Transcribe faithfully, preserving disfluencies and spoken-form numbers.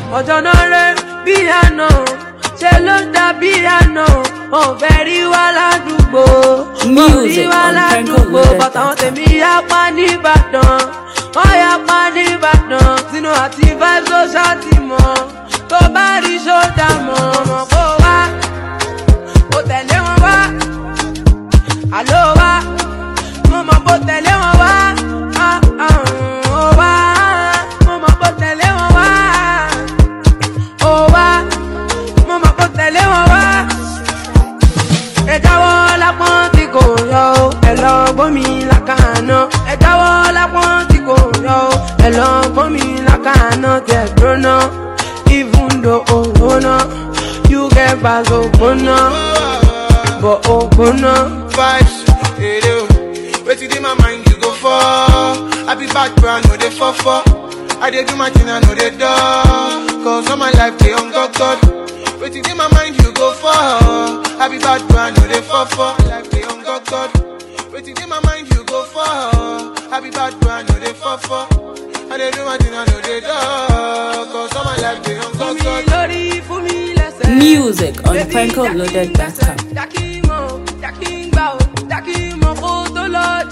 Ojonore piano, chelo da piano. Oh, very well adugbo. Music on adugbo, but I want to be a pani baton. Oh, ya pani baton. Sino ati vibes so shati mo. Go body show down mo. Go wa, go tell you wa. Hello wa, mama go tell you wa. Ah ah, oh wa, mama go tell you wa. Oh wa, mama go tell you wa. E jáwọ́ lápọ́n tí kò yọ o, ẹ lọ gbómi lákàánà. Ẹ jáwọ́ lápọ́n tí kò yọ o, ẹ lọ gbómi lákàánà. Tẹ̀ gbóná, even though ògbóná, you get back ògbóná, but ògbóná. Vibes, hey yo, wetin dey my mind you go for? I be bad brand, no dey for for. I dey do my thing, I no dey do. Cause all my life dey on God God. Wetin dey my mind you go for? I be bad man, no dey for for. Life dey on God God. Wetin dey my mind you go for? I be bad man, no dey for for. I dey do my thing, I no dey do. Cause all my life dey on God God. Music on franco loaded dot com. Dakimo, Dakimba, Dakimo, Dakimo,